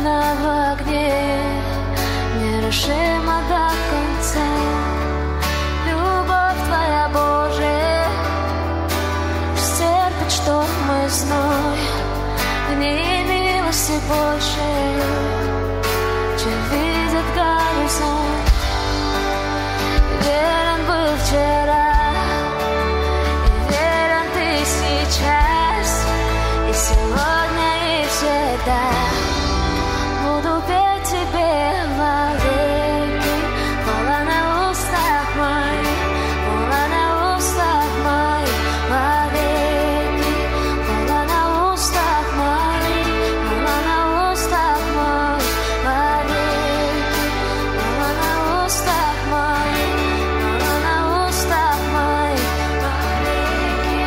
Словно в огне, нерушимо до конца. Любовь Твоя, Боже, стерпит штормы зной. В ней милости больше, чем видит горизонт. Верен был вчера, и верен Ты сейчас, и сегодня, и всегда. Буду петь Тебе вовеки, хвала на устах моих, хвала на устах моих вовеки, хвала на устах моих, хвала на устах моих вовеки, хвала на устах моих, хвала на устах моих вовеки.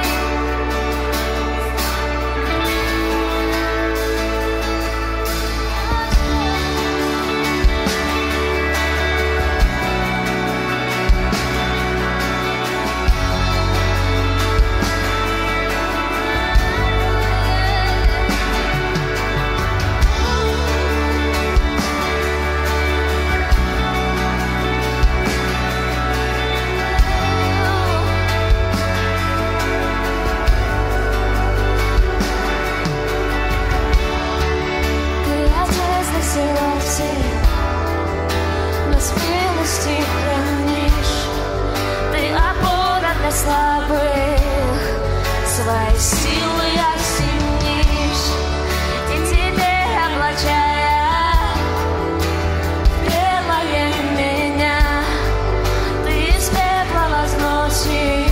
Ты Отец для всего всех, нас милости хранишь. Ты опора для слабых, свои силы осенишь. И Тебе облачая белое меня, Ты из пепла возносишь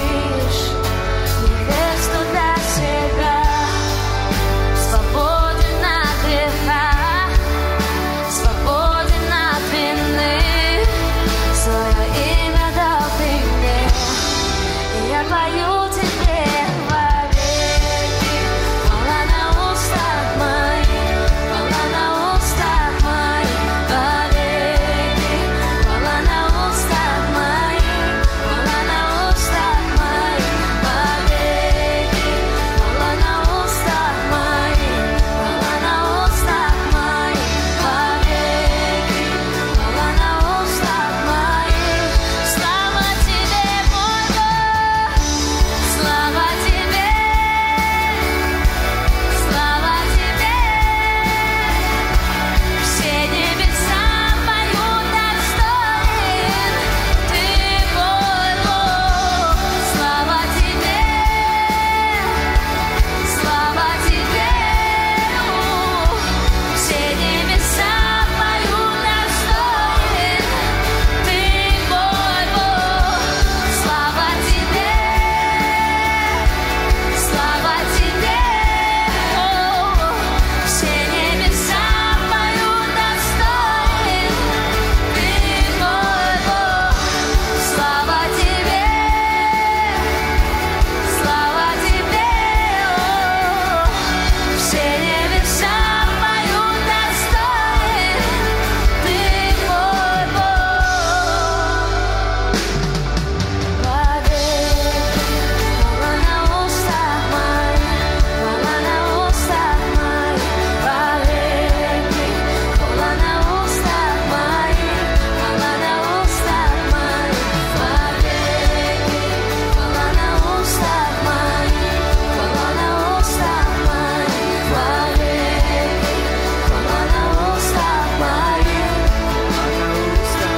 невесту для себя. Свободен от греха, свободен от вины, свое имя дал Ты мне, и я пою Тебе вовеки. Хвала на устах моих, хвала на устах моих вовеки, хвала на устах моих, хвала на устах моих вовеки, хвала на устах моих, хвала на устах моих вовеки, хвала на устах моих. Слава Тебе, мой Бог, слава Тебе, слава Тебе. Все небеса поют достоин, Ты мой Бог. Слава Тебе, слава Тебе. Все небеса поют достоин, Ты мой Бог. Слава Тебе, слава Тебе. Все небеса поют достоин, Ты мой Бог. Слава Тебе, слава Тебе. Все небеса поют достоин, Ты мой Бог. Вовеки, хвала на устах моих, хвала на устах моих вовеки, хвала на устах моих, хвала на устах моих вовеки, хвала на устах моих, хвала на устах моих вовеки, хвала на устах моих, хвала на устах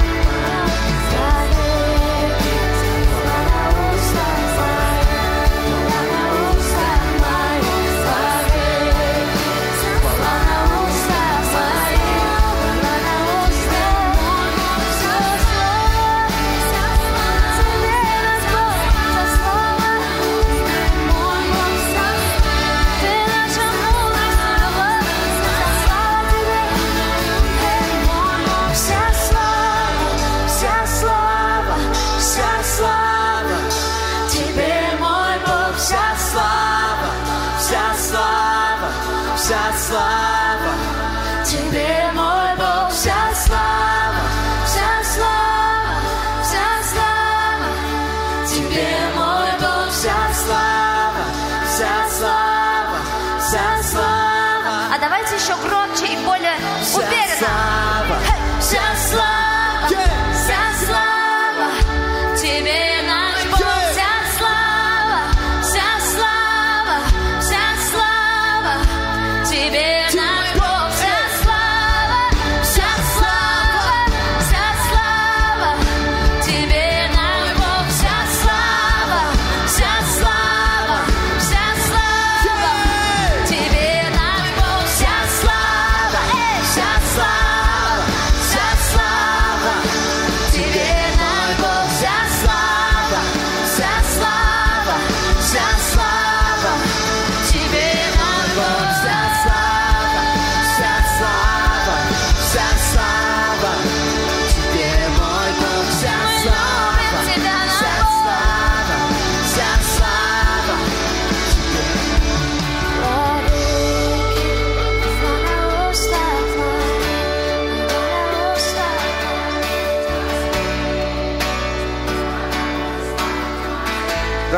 вся слава Тебе, мой Бог, вся слава, вся слава, вся слава Тебе, мой Бог, вся слава, вся слава, вся слава. А давайте еще громче и более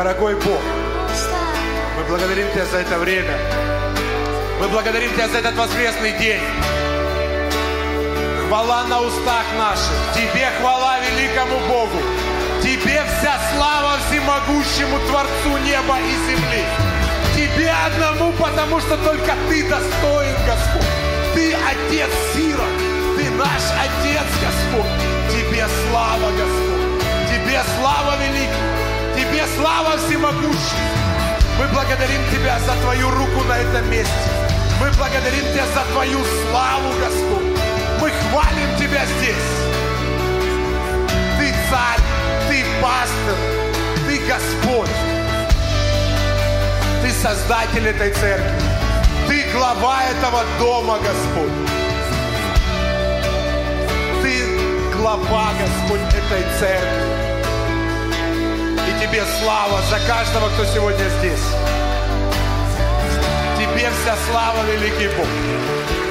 Дорогой Бог, мы благодарим Тебя за это время. Мы благодарим Тебя за этот воскресный день. Хвала на устах наших. Тебе хвала великому Богу. Тебе вся слава всемогущему Творцу неба и земли. Тебе одному, потому что только Ты достоин, Господь. Ты Отец сирот. Ты наш Отец, Господь. Тебе слава, Господь. Тебе слава великий. Тебе слава всемогущий. Мы благодарим Тебя за Твою руку на этом месте. Мы благодарим Тебя за Твою славу, Господь. Мы хвалим Тебя здесь. Ты царь, Ты пастырь, Ты Господь. Ты создатель этой церкви. Ты глава этого дома, Господь. Ты глава, Господь, этой церкви. И Тебе слава за каждого, кто сегодня здесь. Тебе вся слава, великий Бог.